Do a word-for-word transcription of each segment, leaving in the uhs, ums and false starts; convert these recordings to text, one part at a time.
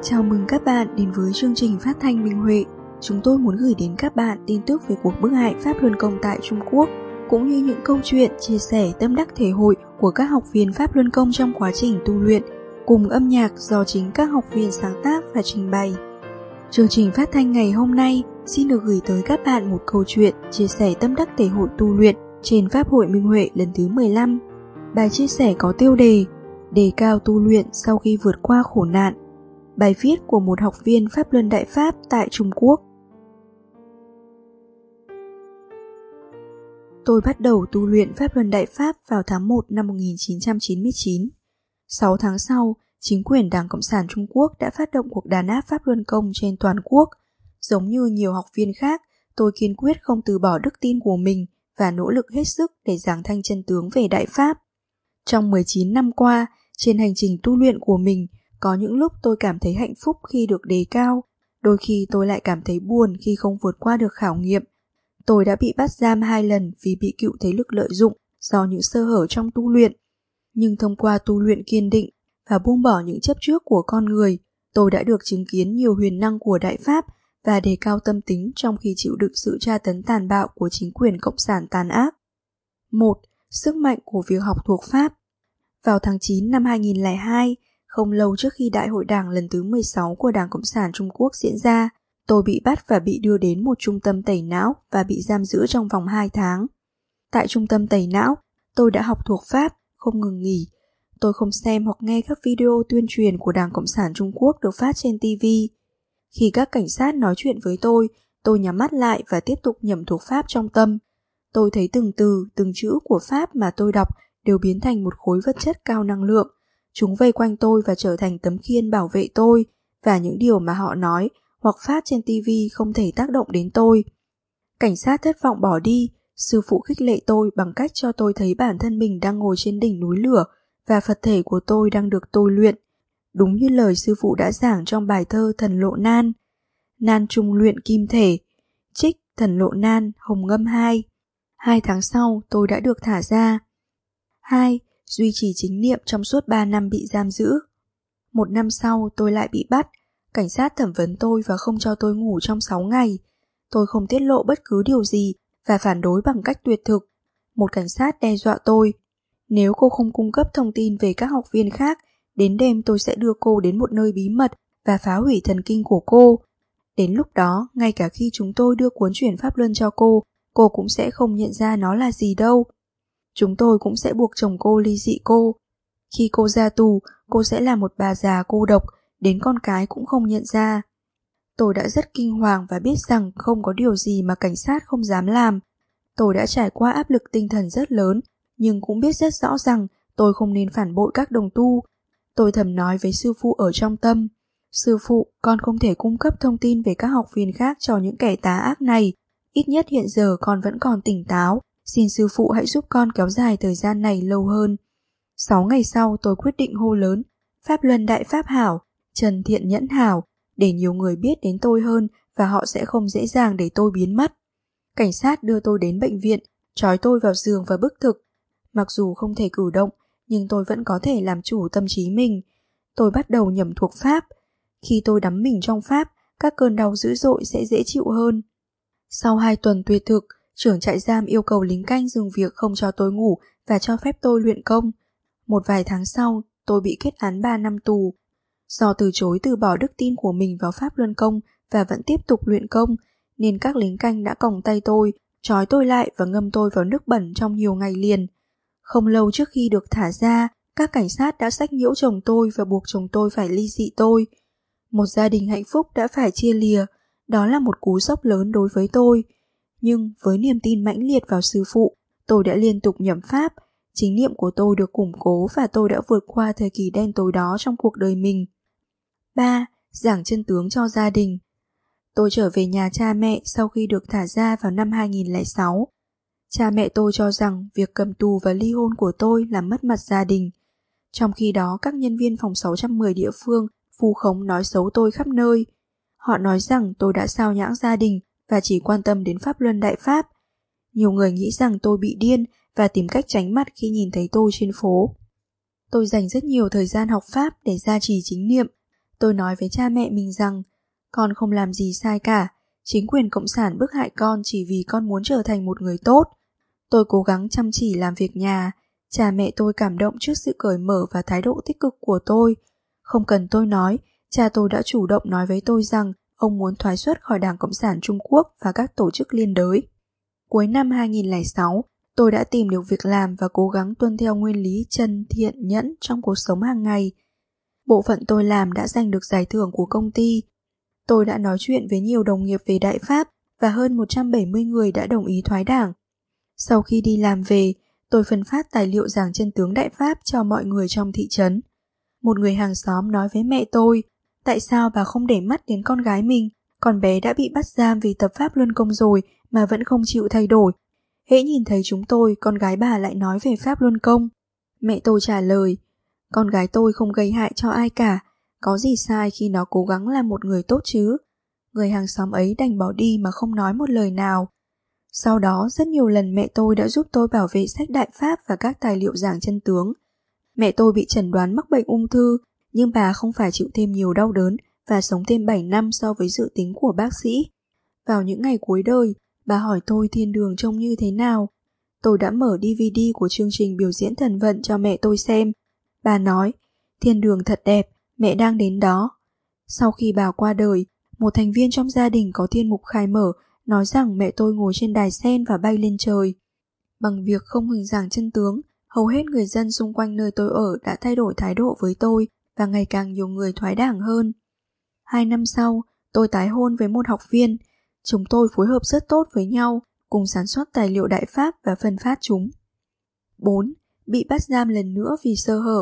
Chào mừng các bạn đến với chương trình phát thanh Minh Huệ. Chúng tôi muốn gửi đến các bạn tin tức về cuộc bức hại Pháp Luân Công tại Trung Quốc, cũng như những câu chuyện chia sẻ tâm đắc thể hội của các học viên Pháp Luân Công trong quá trình tu luyện, cùng âm nhạc do chính các học viên sáng tác và trình bày. Chương trình phát thanh ngày hôm nay xin được gửi tới các bạn một câu chuyện chia sẻ tâm đắc thể hội tu luyện trên Pháp hội Minh Huệ lần thứ mười lăm. Bài chia sẻ có tiêu đề Đề cao tu luyện sau khi vượt qua khổ nạn. Bài viết của một học viên Pháp Luân Đại Pháp tại Trung Quốc. Tôi bắt đầu tu luyện Pháp Luân Đại Pháp vào tháng một năm một nghìn chín trăm chín mươi chín. Sáu tháng sau, chính quyền Đảng Cộng sản Trung Quốc đã phát động cuộc đàn áp Pháp Luân Công trên toàn quốc. Giống như nhiều học viên khác, tôi kiên quyết không từ bỏ đức tin của mình và nỗ lực hết sức để giảng thanh chân tướng về Đại Pháp. Trong mười chín năm qua, trên hành trình tu luyện của mình, có những lúc tôi cảm thấy hạnh phúc khi được đề cao, đôi khi tôi lại cảm thấy buồn khi không vượt qua được khảo nghiệm. Tôi đã bị bắt giam hai lần vì bị cựu thế lực lợi dụng do những sơ hở trong tu luyện. Nhưng thông qua tu luyện kiên định và buông bỏ những chấp trước của con người, tôi đã được chứng kiến nhiều huyền năng của Đại Pháp và đề cao tâm tính trong khi chịu đựng sự tra tấn tàn bạo của chính quyền cộng sản tàn ác. một. Sức mạnh của việc học thuộc Pháp. Vào tháng chín năm hai nghìn không trăm lẻ hai, không lâu trước khi Đại hội Đảng lần thứ mười sáu của Đảng Cộng sản Trung Quốc diễn ra, tôi bị bắt và bị đưa đến một trung tâm tẩy não và bị giam giữ trong vòng hai tháng. Tại trung tâm tẩy não, tôi đã học thuộc Pháp, không ngừng nghỉ. Tôi không xem hoặc nghe các video tuyên truyền của Đảng Cộng sản Trung Quốc được phát trên ti vi. Khi các cảnh sát nói chuyện với tôi, tôi nhắm mắt lại và tiếp tục nhẩm thuộc Pháp trong tâm. Tôi thấy từng từ, từng chữ của Pháp mà tôi đọc đều biến thành một khối vật chất cao năng lượng. Chúng vây quanh tôi và trở thành tấm khiên bảo vệ tôi, và những điều mà họ nói hoặc phát trên ti vi không thể tác động đến tôi. Cảnh sát thất vọng bỏ đi, sư phụ khích lệ tôi bằng cách cho tôi thấy bản thân mình đang ngồi trên đỉnh núi lửa và Phật thể của tôi đang được tôi luyện. Đúng như lời sư phụ đã giảng trong bài thơ Thần Lộ Nan. Nan trung luyện kim thể, trích Thần Lộ Nan, Hồng Ngâm hai. Hai tháng sau tôi đã được thả ra. hai. Duy trì chính niệm trong suốt ba năm bị giam giữ. Một năm sau tôi lại bị bắt. Cảnh sát thẩm vấn tôi và không cho tôi ngủ trong sáu ngày. Tôi không tiết lộ bất cứ điều gì và phản đối bằng cách tuyệt thực. Một cảnh sát đe dọa tôi. Nếu cô không cung cấp thông tin về các học viên khác, đến đêm tôi sẽ đưa cô đến một nơi bí mật và phá hủy thần kinh của cô. Đến lúc đó, ngay cả khi chúng tôi đưa cuốn chuyển Pháp Luân cho cô, cô cũng sẽ không nhận ra nó là gì đâu. Chúng tôi cũng sẽ buộc chồng cô ly dị cô. Khi cô ra tù, cô sẽ là một bà già cô độc, đến con cái cũng không nhận ra. Tôi đã rất kinh hoàng và biết rằng không có điều gì mà cảnh sát không dám làm. Tôi đã trải qua áp lực tinh thần rất lớn, nhưng cũng biết rất rõ rằng tôi không nên phản bội các đồng tu. Tôi thầm nói với sư phụ ở trong tâm, sư phụ, con không thể cung cấp thông tin về các học viên khác cho những kẻ tà ác này. Ít nhất hiện giờ con vẫn còn tỉnh táo. Xin sư phụ hãy giúp con kéo dài thời gian này lâu hơn. Sáu ngày sau tôi quyết định hô lớn Pháp Luân Đại Pháp hảo, Trần Thiện Nhẫn hảo, để nhiều người biết đến tôi hơn và họ sẽ không dễ dàng để tôi biến mất. Cảnh sát đưa tôi đến bệnh viện, trói tôi vào giường và bức thực. Mặc dù không thể cử động, nhưng tôi vẫn có thể làm chủ tâm trí mình. Tôi bắt đầu nhẩm thuộc Pháp. Khi tôi đắm mình trong Pháp, các cơn đau dữ dội sẽ dễ chịu hơn. Sau hai tuần tuyệt thực, trưởng trại giam yêu cầu lính canh dừng việc không cho tôi ngủ và cho phép tôi luyện công. Một vài tháng sau, tôi bị kết án ba năm tù. Do từ chối từ bỏ đức tin của mình vào Pháp Luân Công và vẫn tiếp tục luyện công, nên các lính canh đã còng tay tôi, trói tôi lại và ngâm tôi vào nước bẩn trong nhiều ngày liền. Không lâu trước khi được thả ra, các cảnh sát đã xách nhiễu chồng tôi và buộc chồng tôi phải ly dị tôi. Một gia đình hạnh phúc đã phải chia lìa, đó là một cú sốc lớn đối với tôi. Nhưng với niềm tin mãnh liệt vào sư phụ, tôi đã liên tục nhẩm Pháp, chính niệm của tôi được củng cố và tôi đã vượt qua thời kỳ đen tối đó trong cuộc đời mình. ba. Giảng chân tướng cho gia đình. Tôi trở về nhà cha mẹ sau khi được thả ra vào năm hai nghìn không trăm lẻ sáu. Cha mẹ tôi cho rằng việc cầm tù và ly hôn của tôi làm mất mặt gia đình. Trong khi đó các nhân viên phòng sáu trăm mười địa phương vu khống nói xấu tôi khắp nơi. Họ nói rằng tôi đã sao nhãng gia đình và chỉ quan tâm đến Pháp Luân Đại Pháp. Nhiều người nghĩ rằng tôi bị điên và tìm cách tránh mặt khi nhìn thấy tôi trên phố. Tôi dành rất nhiều thời gian học Pháp để gia trì chính niệm. Tôi nói với cha mẹ mình rằng con không làm gì sai cả, chính quyền cộng sản bức hại con chỉ vì con muốn trở thành một người tốt. Tôi cố gắng chăm chỉ làm việc nhà. Cha mẹ tôi cảm động trước sự cởi mở và thái độ tích cực của tôi. Không cần tôi nói, cha tôi đã chủ động nói với tôi rằng ông muốn thoái xuất khỏi Đảng Cộng sản Trung Quốc và các tổ chức liên đới. Cuối năm hai nghìn lẻ sáu, tôi đã tìm được việc làm và cố gắng tuân theo nguyên lý chân thiện nhẫn trong cuộc sống hàng ngày. Bộ phận tôi làm đã giành được giải thưởng của công ty. Tôi đã nói chuyện với nhiều đồng nghiệp về Đại Pháp và hơn một trăm bảy mươi người đã đồng ý thoái đảng. Sau khi đi làm về, tôi phân phát tài liệu giảng chân tướng Đại Pháp cho mọi người trong thị trấn. Một người hàng xóm nói với mẹ tôi, tại sao bà không để mắt đến con gái mình, con bé đã bị bắt giam vì tập Pháp Luân Công rồi mà vẫn không chịu thay đổi. Hễ nhìn thấy chúng tôi, con gái bà lại nói về Pháp Luân Công. Mẹ tôi trả lời, con gái tôi không gây hại cho ai cả, có gì sai khi nó cố gắng làm một người tốt chứ. Người hàng xóm ấy đành bỏ đi mà không nói một lời nào. Sau đó rất nhiều lần mẹ tôi đã giúp tôi bảo vệ sách Đại Pháp và các tài liệu giảng chân tướng. Mẹ tôi bị chẩn đoán mắc bệnh ung thư, nhưng bà không phải chịu thêm nhiều đau đớn và sống thêm bảy năm so với dự tính của bác sĩ. Vào những ngày cuối đời, bà hỏi tôi thiên đường trông như thế nào. Tôi đã mở đê vê đê của chương trình biểu diễn thần vận cho mẹ tôi xem. Bà nói, thiên đường thật đẹp, mẹ đang đến đó. Sau khi bà qua đời, một thành viên trong gia đình có thiên mục khai mở nói rằng mẹ tôi ngồi trên đài sen và bay lên trời. Bằng việc không ngừng giảng chân tướng, hầu hết người dân xung quanh nơi tôi ở đã thay đổi thái độ với tôi và ngày càng nhiều người thoái đảng hơn. Hai năm sau, tôi tái hôn với một học viên. Chúng tôi phối hợp rất tốt với nhau, cùng sản xuất tài liệu Đại Pháp và phân phát chúng. bốn. Bị bắt giam lần nữa vì sơ hở.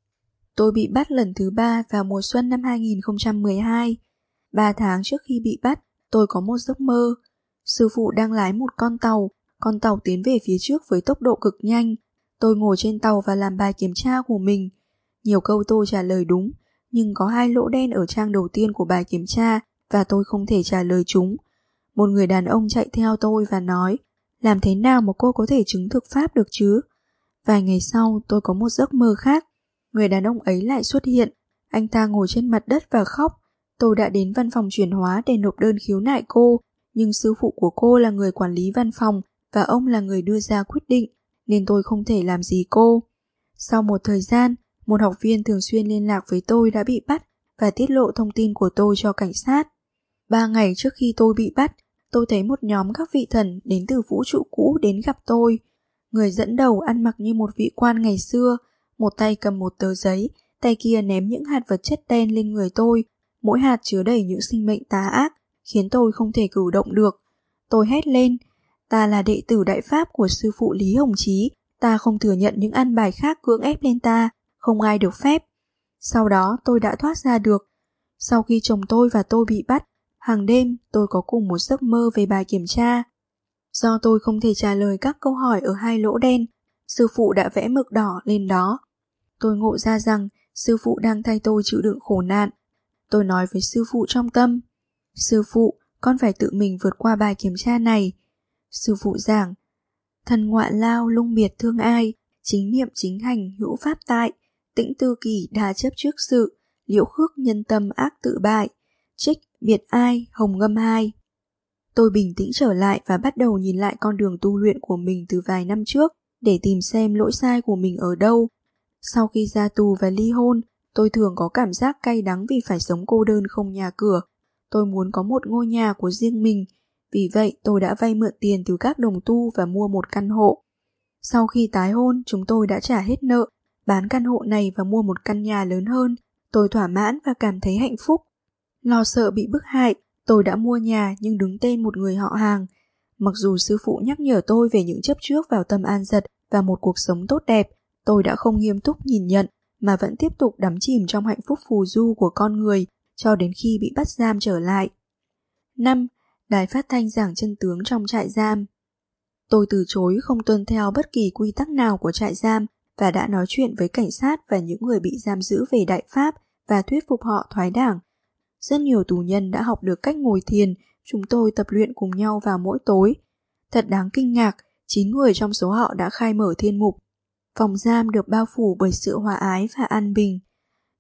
Tôi bị bắt lần thứ ba vào mùa xuân năm hai nghìn không trăm mười hai. Ba tháng trước khi bị bắt, tôi có một giấc mơ. Sư phụ đang lái một con tàu, con tàu tiến về phía trước với tốc độ cực nhanh. Tôi ngồi trên tàu và làm bài kiểm tra của mình. Nhiều câu tôi trả lời đúng, nhưng có hai lỗ đen ở trang đầu tiên của bài kiểm tra và tôi không thể trả lời chúng. Một người đàn ông chạy theo tôi và nói, làm thế nào mà cô có thể chứng thực Pháp được chứ? Vài ngày sau, tôi có một giấc mơ khác. Người đàn ông ấy lại xuất hiện. Anh ta ngồi trên mặt đất và khóc. Tôi đã đến văn phòng chuyển hóa để nộp đơn khiếu nại cô, nhưng sư phụ của cô là người quản lý văn phòng và ông là người đưa ra quyết định, nên tôi không thể làm gì cô. Sau một thời gian, một học viên thường xuyên liên lạc với tôi đã bị bắt và tiết lộ thông tin của tôi cho cảnh sát. Ba ngày trước khi tôi bị bắt, tôi thấy một nhóm các vị thần đến từ vũ trụ cũ đến gặp tôi. Người dẫn đầu ăn mặc như một vị quan ngày xưa, một tay cầm một tờ giấy, tay kia ném những hạt vật chất đen lên người tôi. Mỗi hạt chứa đầy những sinh mệnh tà ác, khiến tôi không thể cử động được. Tôi hét lên, ta là đệ tử Đại Pháp của sư phụ Lý Hồng Chí, ta không thừa nhận những ăn bài khác cưỡng ép lên ta, không ai được phép. Sau đó tôi đã thoát ra được. Sau khi chồng tôi và tôi bị bắt, hàng đêm tôi có cùng một giấc mơ về bài kiểm tra. Do tôi không thể trả lời các câu hỏi ở hai lỗ đen, sư phụ đã vẽ mực đỏ lên đó. Tôi ngộ ra rằng sư phụ đang thay tôi chịu đựng khổ nạn. Tôi nói với sư phụ trong tâm, sư phụ, con phải tự mình vượt qua bài kiểm tra này. Sư phụ giảng, thần ngoại lao lung biệt thương ai, chính niệm chính hành hữu pháp tại, tĩnh tư kỳ đà chấp trước sự, liễu khước nhân tâm ác tự bại, trích biệt ai hồng ngâm hai. Tôi bình tĩnh trở lại và bắt đầu nhìn lại con đường tu luyện của mình từ vài năm trước để tìm xem lỗi sai của mình ở đâu. Sau khi ra tù và ly hôn, tôi thường có cảm giác cay đắng vì phải sống cô đơn không nhà cửa. Tôi muốn có một ngôi nhà của riêng mình, vì vậy tôi đã vay mượn tiền từ các đồng tu và mua một căn hộ. Sau khi tái hôn, chúng tôi đã trả hết nợ, bán căn hộ này và mua một căn nhà lớn hơn. Tôi thỏa mãn và cảm thấy hạnh phúc. Lo sợ bị bức hại, tôi đã mua nhà nhưng đứng tên một người họ hàng. Mặc dù sư phụ nhắc nhở tôi về những chấp trước vào tâm an giật và một cuộc sống tốt đẹp, tôi đã không nghiêm túc nhìn nhận mà vẫn tiếp tục đắm chìm trong hạnh phúc phù du của con người cho đến khi bị bắt giam trở lại. năm. Đài phát thanh giảng chân tướng trong trại giam. Tôi từ chối không tuân theo bất kỳ quy tắc nào của trại giam và đã nói chuyện với cảnh sát và những người bị giam giữ về Đại Pháp và thuyết phục họ thoái đảng. Rất nhiều tù nhân đã học được cách ngồi thiền, chúng tôi tập luyện cùng nhau vào mỗi tối. Thật đáng kinh ngạc, chín người trong số họ đã khai mở thiên mục. Phòng giam được bao phủ bởi sự hòa ái và an bình.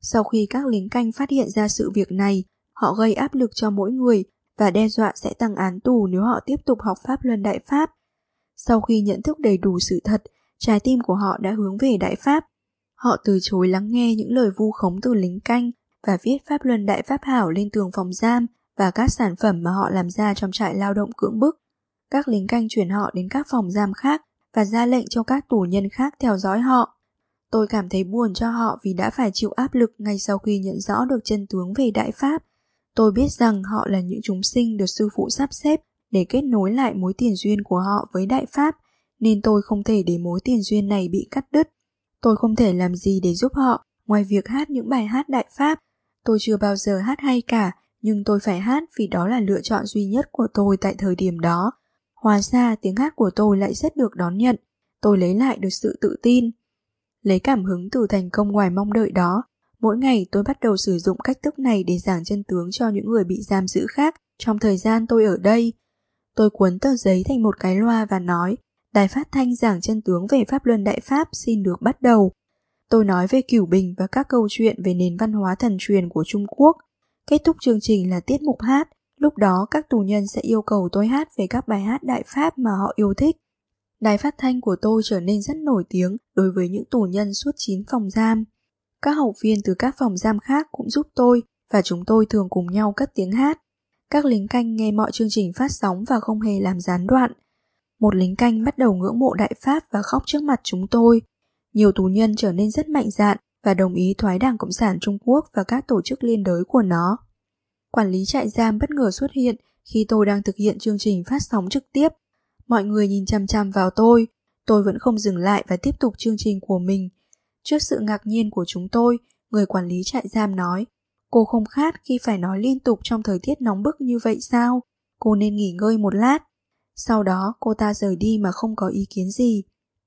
Sau khi các lính canh phát hiện ra sự việc này, họ gây áp lực cho mỗi người và đe dọa sẽ tăng án tù nếu họ tiếp tục học Pháp Luân Đại Pháp. Sau khi nhận thức đầy đủ sự thật, trái tim của họ đã hướng về Đại Pháp. Họ từ chối lắng nghe những lời vu khống từ lính canh và viết Pháp Luân Đại Pháp hảo lên tường phòng giam và các sản phẩm mà họ làm ra trong trại lao động cưỡng bức. Các lính canh chuyển họ đến các phòng giam khác và ra lệnh cho các tù nhân khác theo dõi họ. Tôi cảm thấy buồn cho họ vì đã phải chịu áp lực ngay sau khi nhận rõ được chân tướng về Đại Pháp. Tôi biết rằng họ là những chúng sinh được sư phụ sắp xếp để kết nối lại mối tiền duyên của họ với Đại Pháp, nên tôi không thể để mối tiền duyên này bị cắt đứt. Tôi không thể làm gì để giúp họ ngoài việc hát những bài hát Đại Pháp. Tôi chưa bao giờ hát hay cả, nhưng tôi phải hát vì đó là lựa chọn duy nhất của tôi tại thời điểm đó. Hóa ra tiếng hát của tôi lại rất được đón nhận. Tôi lấy lại được sự tự tin. Lấy cảm hứng từ thành công ngoài mong đợi đó, mỗi ngày tôi bắt đầu sử dụng cách thức này để giảng chân tướng cho những người bị giam giữ khác trong thời gian tôi ở đây. Tôi cuốn tờ giấy thành một cái loa và nói, Đài Phát thanh giảng chân tướng về Pháp Luân Đại Pháp xin được bắt đầu. Tôi nói về Cửu Bình và các câu chuyện về nền văn hóa thần truyền của Trung Quốc. Kết thúc chương trình là tiết mục hát, lúc đó các tù nhân sẽ yêu cầu tôi hát về các bài hát Đại Pháp mà họ yêu thích. Đài phát thanh của tôi trở nên rất nổi tiếng đối với những tù nhân suốt chín phòng giam. Các học viên từ các phòng giam khác cũng giúp tôi và chúng tôi thường cùng nhau cất tiếng hát. Các lính canh nghe mọi chương trình phát sóng và không hề làm gián đoạn. Một lính canh bắt đầu ngưỡng mộ Đại Pháp và khóc trước mặt chúng tôi. Nhiều tù nhân trở nên rất mạnh dạn và đồng ý thoái Đảng Cộng sản Trung Quốc và các tổ chức liên đới của nó. Quản lý trại giam bất ngờ xuất hiện khi tôi đang thực hiện chương trình phát sóng trực tiếp. Mọi người nhìn chằm chằm vào tôi, tôi vẫn không dừng lại và tiếp tục chương trình của mình. Trước sự ngạc nhiên của chúng tôi, người quản lý trại giam nói, cô không khát khi phải nói liên tục trong thời tiết nóng bức như vậy sao? Cô nên nghỉ ngơi một lát. Sau đó cô ta rời đi mà không có ý kiến gì.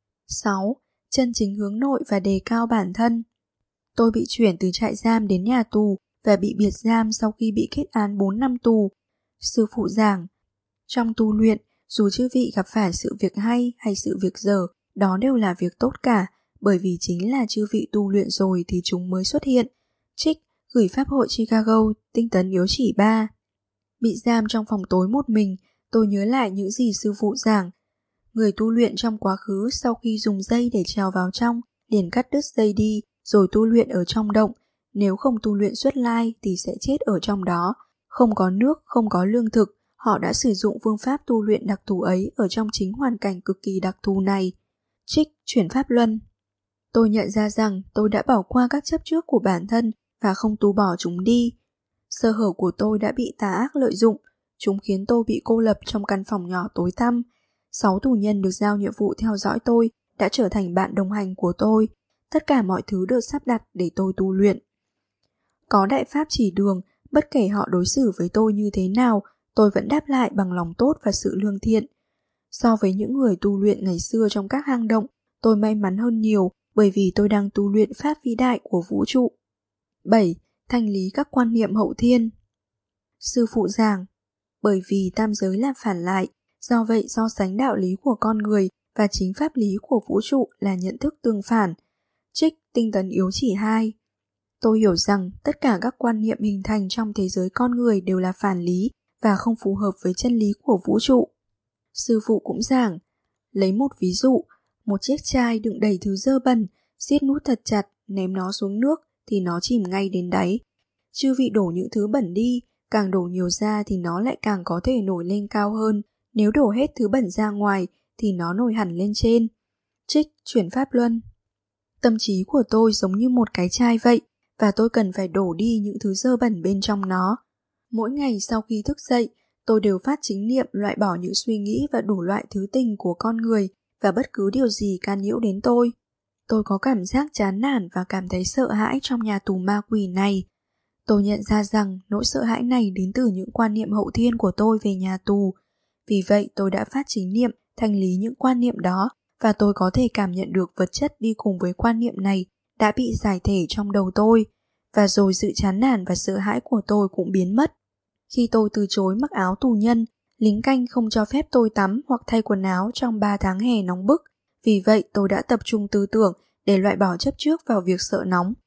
sáu. Chân chính hướng nội và đề cao bản thân. Tôi bị chuyển từ trại giam đến nhà tù và bị biệt giam sau khi bị kết án bốn năm tù. Sư phụ giảng, trong tu luyện, dù chư vị gặp phải sự việc hay hay sự việc dở, đó đều là việc tốt cả, bởi vì chính là chư vị tu luyện rồi thì chúng mới xuất hiện. Trích, gửi Pháp hội Chicago, tinh tấn yếu chỉ ba. Bị giam trong phòng tối một mình, tôi nhớ lại những gì sư phụ giảng. Người tu luyện trong quá khứ sau khi dùng dây để trèo vào trong, liền cắt đứt dây đi, rồi tu luyện ở trong động. Nếu không tu luyện xuất lai thì sẽ chết ở trong đó. Không có nước, không có lương thực, họ đã sử dụng phương pháp tu luyện đặc thù ấy ở trong chính hoàn cảnh cực kỳ đặc thù này. Trích, chuyển pháp luân. Tôi nhận ra rằng tôi đã bỏ qua các chấp trước của bản thân và không tu bỏ chúng đi. Sơ hở của tôi đã bị tà ác lợi dụng, chúng khiến tôi bị cô lập trong căn phòng nhỏ tối tăm. Sáu tù nhân được giao nhiệm vụ theo dõi tôi đã trở thành bạn đồng hành của tôi. Tất cả mọi thứ được sắp đặt để tôi tu luyện. Có Đại Pháp chỉ đường, bất kể họ đối xử với tôi như thế nào, tôi vẫn đáp lại bằng lòng tốt và sự lương thiện. So với những người tu luyện ngày xưa trong các hang động, tôi may mắn hơn nhiều bởi vì tôi đang tu luyện pháp vĩ đại của vũ trụ. bảy. Thanh lý các quan niệm hậu thiên. Sư phụ giảng, bởi vì tam giới là phản lại, do vậy so sánh đạo lý của con người và chính pháp lý của vũ trụ là nhận thức tương phản. Trích, tinh tấn yếu chỉ hai. Tôi hiểu rằng tất cả các quan niệm hình thành trong thế giới con người đều là phản lý và không phù hợp với chân lý của vũ trụ. Sư phụ cũng giảng, lấy một ví dụ, một chiếc chai đựng đầy thứ dơ bẩn, siết nút thật chặt, ném nó xuống nước thì nó chìm ngay đến đáy. Chư vị đổ những thứ bẩn đi, càng đổ nhiều ra thì nó lại càng có thể nổi lên cao hơn. Nếu đổ hết thứ bẩn ra ngoài thì nó nổi hẳn lên trên. Trích, chuyển pháp luân. Tâm trí của tôi giống như một cái chai vậy, và tôi cần phải đổ đi những thứ dơ bẩn bên trong nó. Mỗi ngày sau khi thức dậy, tôi đều phát chính niệm loại bỏ những suy nghĩ và đủ loại thứ tình của con người và bất cứ điều gì can nhiễu đến tôi. Tôi có cảm giác chán nản và cảm thấy sợ hãi trong nhà tù ma quỷ này. Tôi nhận ra rằng nỗi sợ hãi này đến từ những quan niệm hậu thiên của tôi về nhà tù. Vì vậy tôi đã phát chính niệm thanh lý những quan niệm đó và tôi có thể cảm nhận được vật chất đi cùng với quan niệm này đã bị giải thể trong đầu tôi, và rồi sự chán nản và sợ hãi của tôi cũng biến mất. Khi tôi từ chối mặc áo tù nhân, lính canh không cho phép tôi tắm hoặc thay quần áo trong ba tháng hè nóng bức. Vì vậy tôi đã tập trung tư tưởng để loại bỏ chấp trước vào việc sợ nóng.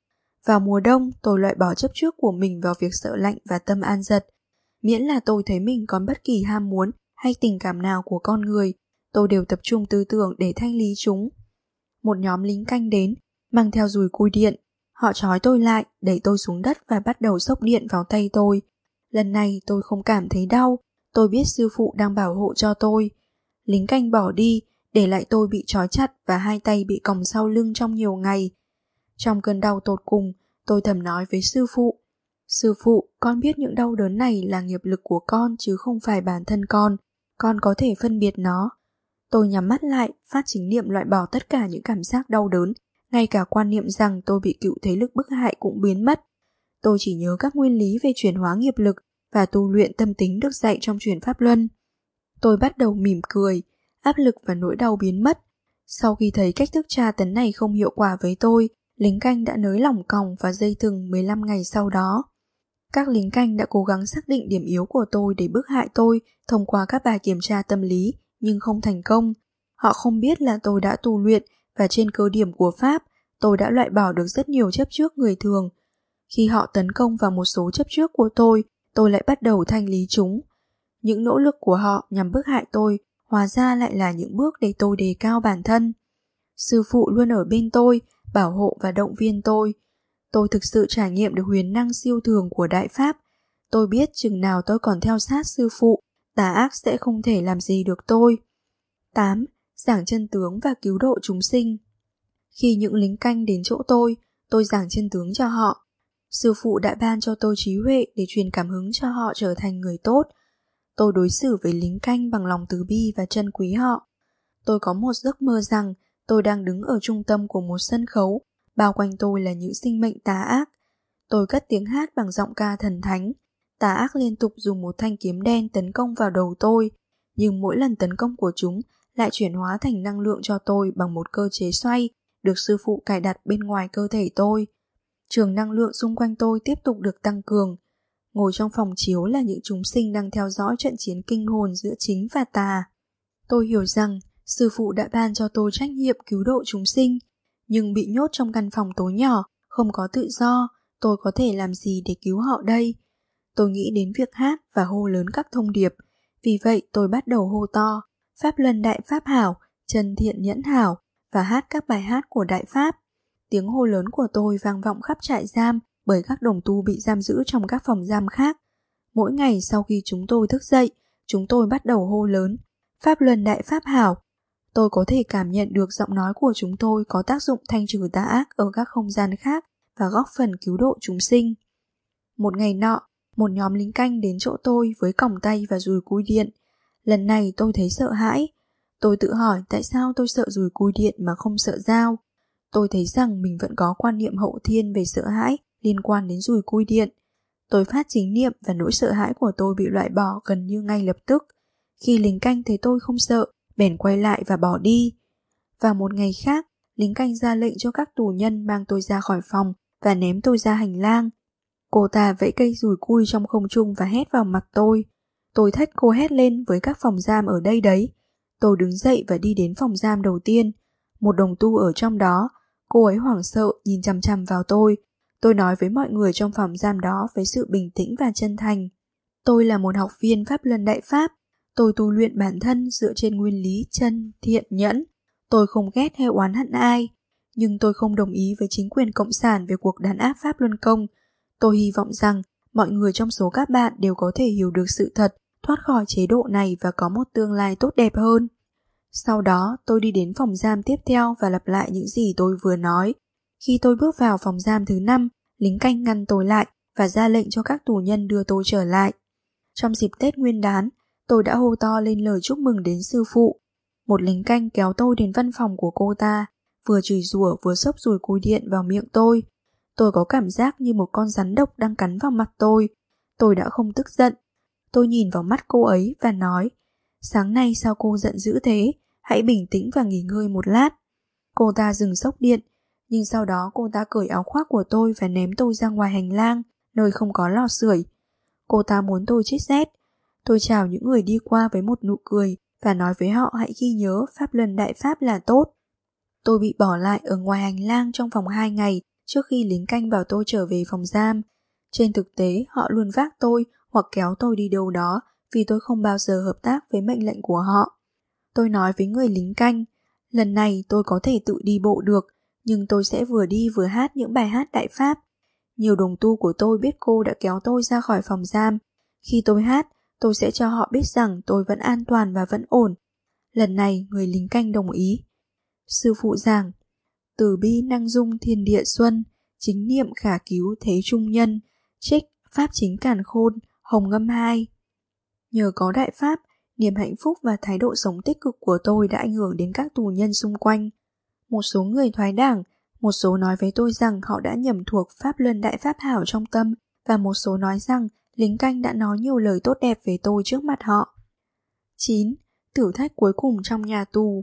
Vào mùa đông, tôi loại bỏ chấp trước của mình vào việc sợ lạnh và tâm an giật. Miễn là tôi thấy mình còn bất kỳ ham muốn hay tình cảm nào của con người, tôi đều tập trung tư tưởng để thanh lý chúng. Một nhóm lính canh đến, mang theo dùi cui điện. Họ trói tôi lại, đẩy tôi xuống đất và bắt đầu xốc điện vào tay tôi. Lần này tôi không cảm thấy đau, tôi biết sư phụ đang bảo hộ cho tôi. Lính canh bỏ đi, để lại tôi bị trói chặt và hai tay bị còng sau lưng trong nhiều ngày. Trong cơn đau tột cùng, tôi thầm nói với sư phụ. Sư phụ, con biết những đau đớn này là nghiệp lực của con chứ không phải bản thân con. Con có thể phân biệt nó. Tôi nhắm mắt lại, phát chính niệm loại bỏ tất cả những cảm giác đau đớn, ngay cả quan niệm rằng tôi bị cựu thế lực bức hại cũng biến mất. Tôi chỉ nhớ các nguyên lý về chuyển hóa nghiệp lực và tu luyện tâm tính được dạy trong truyền Pháp Luân. Tôi bắt đầu mỉm cười, áp lực và nỗi đau biến mất. Sau khi thấy cách thức tra tấn này không hiệu quả với tôi, lính canh đã nới lỏng còng và dây thừng mười lăm ngày sau đó. Các lính canh đã cố gắng xác định điểm yếu của tôi để bức hại tôi thông qua các bài kiểm tra tâm lý, nhưng không thành công. Họ không biết là tôi đã tu luyện và trên cơ điểm của Pháp, tôi đã loại bỏ được rất nhiều chấp trước người thường. Khi họ tấn công vào một số chấp trước của tôi, tôi lại bắt đầu thanh lý chúng. Những nỗ lực của họ nhằm bức hại tôi hóa ra lại là những bước để tôi đề cao bản thân. Sư phụ luôn ở bên tôi, bảo hộ và động viên tôi. Tôi thực sự trải nghiệm được huyền năng siêu thường của Đại Pháp. Tôi biết chừng nào tôi còn theo sát sư phụ, tà ác sẽ không thể làm gì được tôi. tám. Giảng chân tướng và cứu độ chúng sinh. Khi những lính canh đến chỗ tôi, tôi giảng chân tướng cho họ. Sư phụ đã ban cho tôi trí huệ để truyền cảm hứng cho họ trở thành người tốt. Tôi đối xử với lính canh bằng lòng từ bi và trân quý họ. Tôi có một giấc mơ rằng tôi đang đứng ở trung tâm của một sân khấu, bao quanh tôi là những sinh mệnh tà ác. Tôi cất tiếng hát bằng giọng ca thần thánh. Tà ác liên tục dùng một thanh kiếm đen tấn công vào đầu tôi, nhưng mỗi lần tấn công của chúng lại chuyển hóa thành năng lượng cho tôi bằng một cơ chế xoay được sư phụ cài đặt bên ngoài cơ thể tôi. Trường năng lượng xung quanh tôi tiếp tục được tăng cường. Ngồi trong phòng chiếu là những chúng sinh đang theo dõi trận chiến kinh hồn giữa chính và tà. Tôi hiểu rằng sư phụ đã ban cho tôi trách nhiệm cứu độ chúng sinh, nhưng bị nhốt trong căn phòng tối nhỏ, không có tự do, tôi có thể làm gì để cứu họ đây? Tôi nghĩ đến việc hát và hô lớn các thông điệp. Vì vậy tôi bắt đầu hô to, Pháp Luân Đại Pháp Hảo, Chân Thiện Nhẫn Hảo và hát các bài hát của Đại Pháp. Tiếng hô lớn của tôi vang vọng khắp trại giam bởi các đồng tu bị giam giữ trong các phòng giam khác. Mỗi ngày sau khi chúng tôi thức dậy, chúng tôi bắt đầu hô lớn, Pháp Luân Đại Pháp Hảo. Tôi có thể cảm nhận được giọng nói của chúng tôi có tác dụng thanh trừ tà ác ở các không gian khác và góp phần cứu độ chúng sinh. Một ngày nọ, một nhóm lính canh đến chỗ tôi với còng tay và dùi cui điện. Lần này tôi thấy sợ hãi. Tôi tự hỏi tại sao tôi sợ dùi cui điện mà không sợ dao. Tôi thấy rằng mình vẫn có quan niệm hậu thiên về sợ hãi liên quan đến dùi cui điện. Tôi phát chính niệm và nỗi sợ hãi của tôi bị loại bỏ gần như ngay lập tức. Khi lính canh thấy tôi không sợ, bèn quay lại và bỏ đi. Vào một ngày khác, lính canh ra lệnh cho các tù nhân mang tôi ra khỏi phòng và ném tôi ra hành lang. Cô ta vẫy cây dùi cui trong không trung và hét vào mặt tôi. Tôi thét cô hét lên với các phòng giam ở đây đấy. Tôi đứng dậy và đi đến phòng giam đầu tiên. Một đồng tu ở trong đó. Cô ấy hoảng sợ nhìn chằm chằm vào tôi. Tôi nói với mọi người trong phòng giam đó với sự bình tĩnh và chân thành. Tôi là một học viên Pháp Luân Đại Pháp. Tôi tu luyện bản thân dựa trên nguyên lý chân, thiện, nhẫn. Tôi không ghét hay oán hận ai. Nhưng tôi không đồng ý với chính quyền cộng sản về cuộc đàn áp Pháp Luân Công. Tôi hy vọng rằng mọi người trong số các bạn đều có thể hiểu được sự thật, thoát khỏi chế độ này và có một tương lai tốt đẹp hơn. Sau đó, tôi đi đến phòng giam tiếp theo và lặp lại những gì tôi vừa nói. Khi tôi bước vào phòng giam thứ năm, lính canh ngăn tôi lại và ra lệnh cho các tù nhân đưa tôi trở lại. Trong dịp Tết Nguyên đán, tôi đã hô to lên lời chúc mừng đến sư phụ. Một lính canh kéo tôi đến văn phòng của cô ta, vừa chửi rủa vừa xốc dùi cui điện vào miệng tôi. Tôi có cảm giác như một con rắn độc đang cắn vào mặt tôi. Tôi đã không tức giận. Tôi nhìn vào mắt cô ấy và nói, sáng nay sao cô giận dữ thế? Hãy bình tĩnh và nghỉ ngơi một lát. Cô ta dừng xốc điện, nhưng sau đó cô ta cởi áo khoác của tôi và ném tôi ra ngoài hành lang, nơi không có lò sưởi. Cô ta muốn tôi chết rét. Tôi chào những người đi qua với một nụ cười và nói với họ hãy ghi nhớ Pháp Luân Đại Pháp là tốt. Tôi bị bỏ lại ở ngoài hành lang trong vòng hai ngày trước khi lính canh bảo tôi trở về phòng giam. Trên thực tế, họ luôn vác tôi hoặc kéo tôi đi đâu đó vì tôi không bao giờ hợp tác với mệnh lệnh của họ. Tôi nói với người lính canh, lần này tôi có thể tự đi bộ được, nhưng tôi sẽ vừa đi vừa hát những bài hát Đại Pháp. Nhiều đồng tu của tôi biết cô đã kéo tôi ra khỏi phòng giam. Khi tôi hát, tôi sẽ cho họ biết rằng tôi vẫn an toàn và vẫn ổn. Lần này, người lính canh đồng ý. Sư phụ giảng, từ bi năng dung thiên địa xuân, chính niệm khả cứu thế trung nhân, trích pháp chính càn khôn, hồng ngâm hai. Nhờ có Đại Pháp, niềm hạnh phúc và thái độ sống tích cực của tôi đã ảnh hưởng đến các tù nhân xung quanh. Một số người thoái đảng, một số nói với tôi rằng họ đã nhầm thuộc Pháp Luân Đại Pháp Hảo trong tâm, và một số nói rằng lính canh đã nói nhiều lời tốt đẹp về tôi trước mặt họ. chín. Thử thách cuối cùng trong nhà tù.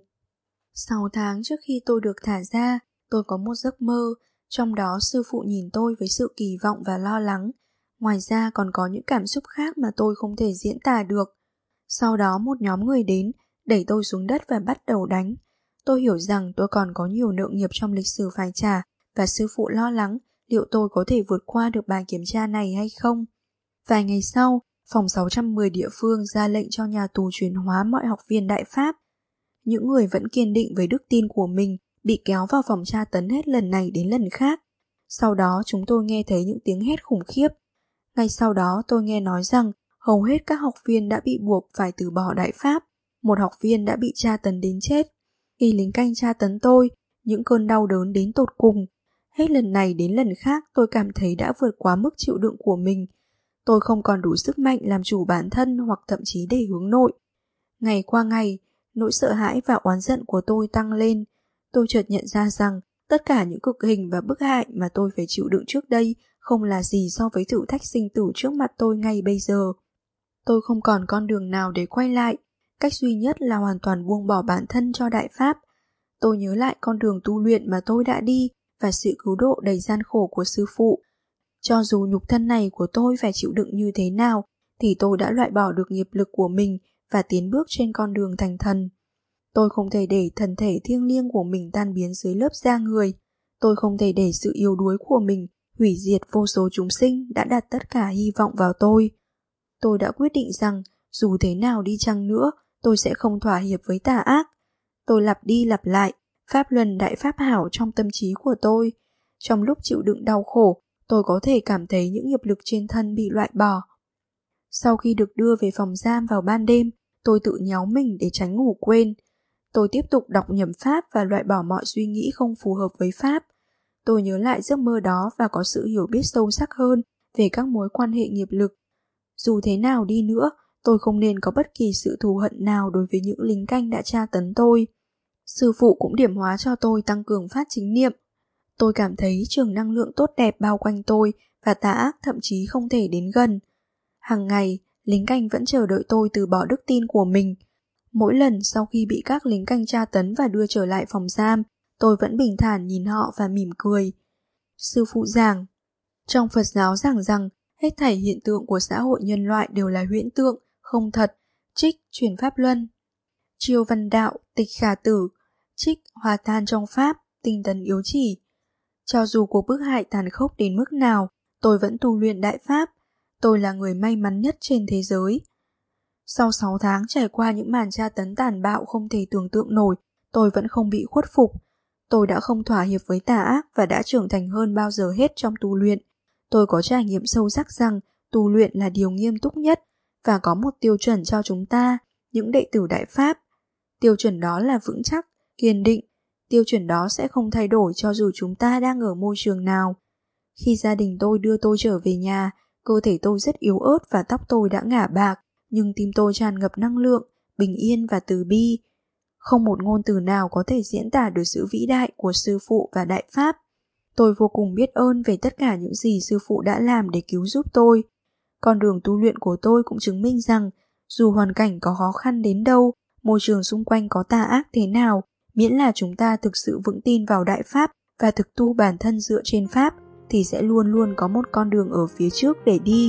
Sáu tháng trước khi tôi được thả ra, tôi có một giấc mơ, trong đó sư phụ nhìn tôi với sự kỳ vọng và lo lắng. Ngoài ra còn có những cảm xúc khác mà tôi không thể diễn tả được. Sau đó một nhóm người đến, đẩy tôi xuống đất và bắt đầu đánh. Tôi hiểu rằng tôi còn có nhiều nợ nghiệp trong lịch sử phải trả, và sư phụ lo lắng liệu tôi có thể vượt qua được bài kiểm tra này hay không. Vài ngày sau, phòng sáu trăm mười địa phương ra lệnh cho nhà tù chuyển hóa mọi học viên Đại Pháp. Những người vẫn kiên định với đức tin của mình bị kéo vào phòng tra tấn hết lần này đến lần khác. Sau đó chúng tôi nghe thấy những tiếng hét khủng khiếp. Ngay sau đó tôi nghe nói rằng hầu hết các học viên đã bị buộc phải từ bỏ Đại Pháp. Một học viên đã bị tra tấn đến chết. Khi lính canh tra tấn tôi, những cơn đau đớn đến tột cùng. Hết lần này đến lần khác tôi cảm thấy đã vượt quá mức chịu đựng của mình. Tôi không còn đủ sức mạnh làm chủ bản thân hoặc thậm chí để hướng nội. Ngày qua ngày, nỗi sợ hãi và oán giận của tôi tăng lên. Tôi chợt nhận ra rằng tất cả những cực hình và bức hại mà tôi phải chịu đựng trước đây không là gì so với thử thách sinh tử trước mặt tôi ngay bây giờ. Tôi không còn con đường nào để quay lại. Cách duy nhất là hoàn toàn buông bỏ bản thân cho Đại Pháp. Tôi nhớ lại con đường tu luyện mà tôi đã đi và sự cứu độ đầy gian khổ của sư phụ. Cho dù nhục thân này của tôi phải chịu đựng như thế nào, thì tôi đã loại bỏ được nghiệp lực của mình và tiến bước trên con đường thành thần. Tôi không thể để thân thể thiêng liêng của mình tan biến dưới lớp da người. Tôi không thể để sự yếu đuối của mình hủy diệt vô số chúng sinh đã đặt tất cả hy vọng vào tôi. Tôi đã quyết định rằng dù thế nào đi chăng nữa, tôi sẽ không thỏa hiệp với tà ác. Tôi lặp đi lặp lại Pháp Luân Đại Pháp Hảo trong tâm trí của tôi. Trong lúc chịu đựng đau khổ, tôi có thể cảm thấy những nghiệp lực trên thân bị loại bỏ. Sau khi được đưa về phòng giam vào ban đêm, tôi tự nhéo mình để tránh ngủ quên. Tôi tiếp tục đọc nhẩm Pháp và loại bỏ mọi suy nghĩ không phù hợp với Pháp. Tôi nhớ lại giấc mơ đó và có sự hiểu biết sâu sắc hơn về các mối quan hệ nghiệp lực. Dù thế nào đi nữa, tôi không nên có bất kỳ sự thù hận nào đối với những lính canh đã tra tấn tôi. Sư phụ cũng điểm hóa cho tôi tăng cường phát chính niệm. Tôi cảm thấy trường năng lượng tốt đẹp bao quanh tôi và tà ác thậm chí không thể đến gần. Hàng ngày, lính canh vẫn chờ đợi tôi từ bỏ đức tin của mình. Mỗi lần sau khi bị các lính canh tra tấn và đưa trở lại phòng giam, tôi vẫn bình thản nhìn họ và mỉm cười. Sư phụ giảng, trong Phật giáo giảng rằng hết thảy hiện tượng của xã hội nhân loại đều là huyễn tượng, không thật, trích chuyển pháp luân. Chiêu văn đạo, tịch khả tử, trích hòa tan trong pháp, tinh tấn yếu chỉ. Cho dù cuộc bức hại tàn khốc đến mức nào, tôi vẫn tu luyện Đại Pháp. Tôi là người may mắn nhất trên thế giới. Sau sáu tháng trải qua những màn tra tấn tàn bạo không thể tưởng tượng nổi, tôi vẫn không bị khuất phục. Tôi đã không thỏa hiệp với tà ác và đã trưởng thành hơn bao giờ hết trong tu luyện. Tôi có trải nghiệm sâu sắc rằng tu luyện là điều nghiêm túc nhất và có một tiêu chuẩn cho chúng ta, những đệ tử Đại Pháp. Tiêu chuẩn đó là vững chắc, kiên định. Tiêu chuẩn đó sẽ không thay đổi cho dù chúng ta đang ở môi trường nào. Khi gia đình tôi đưa tôi trở về nhà, cơ thể tôi rất yếu ớt và tóc tôi đã ngả bạc, nhưng tim tôi tràn ngập năng lượng, bình yên và từ bi. Không một ngôn từ nào có thể diễn tả được sự vĩ đại của sư phụ và Đại Pháp. Tôi vô cùng biết ơn về tất cả những gì sư phụ đã làm để cứu giúp tôi. Con đường tu luyện của tôi cũng chứng minh rằng, dù hoàn cảnh có khó khăn đến đâu, môi trường xung quanh có tà ác thế nào, miễn là chúng ta thực sự vững tin vào Đại Pháp và thực tu bản thân dựa trên Pháp, thì sẽ luôn luôn có một con đường ở phía trước để đi.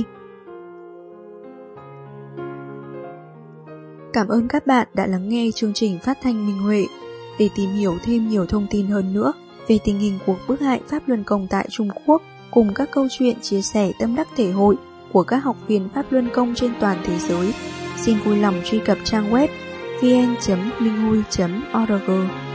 Cảm ơn các bạn đã lắng nghe chương trình phát thanh Minh Huệ. Để tìm hiểu thêm nhiều thông tin hơn nữa, về tình hình cuộc bức hại Pháp Luân Công tại Trung Quốc, cùng các câu chuyện chia sẻ tâm đắc thể hội của các học viên Pháp Luân Công trên toàn thế giới, xin vui lòng truy cập trang web vn chấm linh hui chấm org.